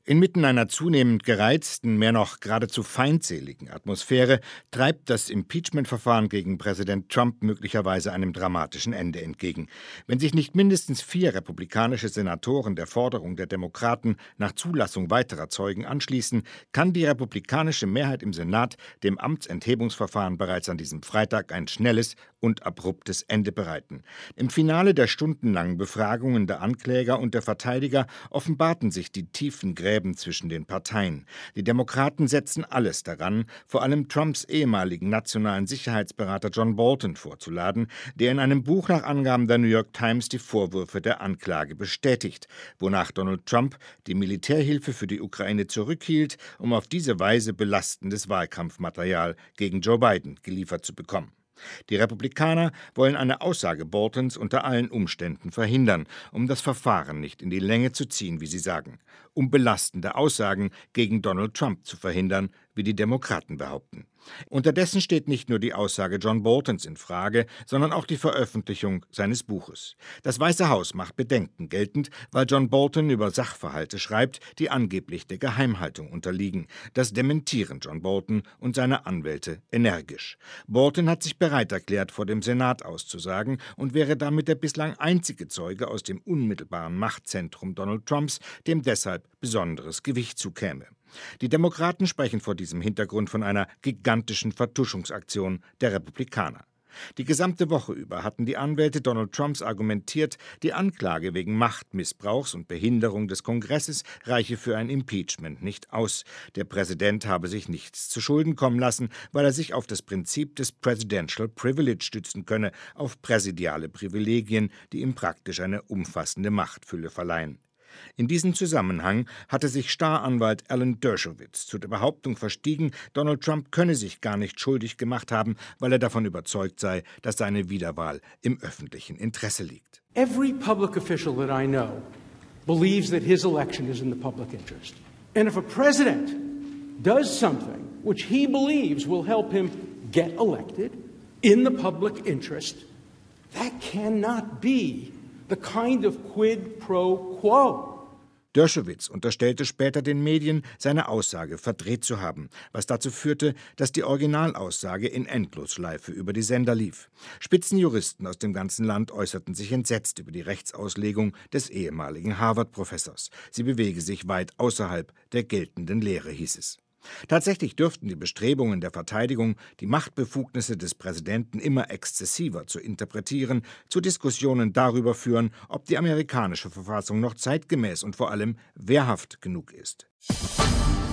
Inmitten einer zunehmend gereizten, mehr noch geradezu feindseligen Atmosphäre treibt das Impeachment-Verfahren gegen Präsident Trump möglicherweise einem dramatischen Ende entgegen. Wenn sich nicht mindestens 4 republikanische Senatoren der Forderung der Demokraten nach Zulassung weiterer Zeugen anschließen, kann die republikanische Mehrheit im Senat dem Amtsenthebungsverfahren bereits an diesem Freitag ein schnelles und abruptes Ende bereiten. Im Finale der stundenlangen Befragungen der Ankläger und der Verteidiger offenbarten sich die tiefen Gräben zwischen den Parteien. Die Demokraten setzen alles daran, vor allem Trumps ehemaligen nationalen Sicherheitsberater John Bolton vorzuladen, der in einem Buch nach Angaben der New York Times die Vorwürfe der Anklage bestätigt, wonach Donald Trump die Militärhilfe für die Ukraine zurückhielt, um auf diese Weise belastendes Wahlkampfmaterial gegen Joe Biden geliefert zu bekommen. Die Republikaner wollen eine Aussage Boltons unter allen Umständen verhindern, um das Verfahren nicht in die Länge zu ziehen, wie sie sagen, um belastende Aussagen gegen Donald Trump zu verhindern, wie die Demokraten behaupten. Unterdessen steht nicht nur die Aussage John Boltons in Frage, sondern auch die Veröffentlichung seines Buches. Das Weiße Haus macht Bedenken geltend, weil John Bolton über Sachverhalte schreibt, die angeblich der Geheimhaltung unterliegen. Das dementieren John Bolton und seine Anwälte energisch. Bolton hat sich bereit erklärt, vor dem Senat auszusagen und wäre damit der bislang einzige Zeuge aus dem unmittelbaren Machtzentrum Donald Trumps, dem deshalb besonderes Gewicht zukäme. Die Demokraten sprechen vor diesem Hintergrund von einer gigantischen Vertuschungsaktion der Republikaner. Die gesamte Woche über hatten die Anwälte Donald Trumps argumentiert, die Anklage wegen Machtmissbrauchs und Behinderung des Kongresses reiche für ein Impeachment nicht aus. Der Präsident habe sich nichts zu Schulden kommen lassen, weil er sich auf das Prinzip des Presidential Privilege stützen könne, auf präsidiale Privilegien, die ihm praktisch eine umfassende Machtfülle verleihen. In diesem Zusammenhang hatte sich Staranwalt Alan Dershowitz zu der Behauptung verstiegen, Donald Trump könne sich gar nicht schuldig gemacht haben, weil er davon überzeugt sei, dass seine Wiederwahl im öffentlichen Interesse liegt. Every public official that I know believes that his election is in the public interest. And if a president does something which he believes will help him get elected in the public interest, that cannot be the kind of quid pro quo. Dershowitz unterstellte später den Medien, seine Aussage verdreht zu haben, was dazu führte, dass die Originalaussage in Endlosschleife über die Sender lief. Spitzenjuristen aus dem ganzen Land äußerten sich entsetzt über die Rechtsauslegung des ehemaligen Harvard-Professors. Sie bewege sich weit außerhalb der geltenden Lehre, hieß es. Tatsächlich dürften die Bestrebungen der Verteidigung, die Machtbefugnisse des Präsidenten immer exzessiver zu interpretieren, zu Diskussionen darüber führen, ob die amerikanische Verfassung noch zeitgemäß und vor allem wehrhaft genug ist.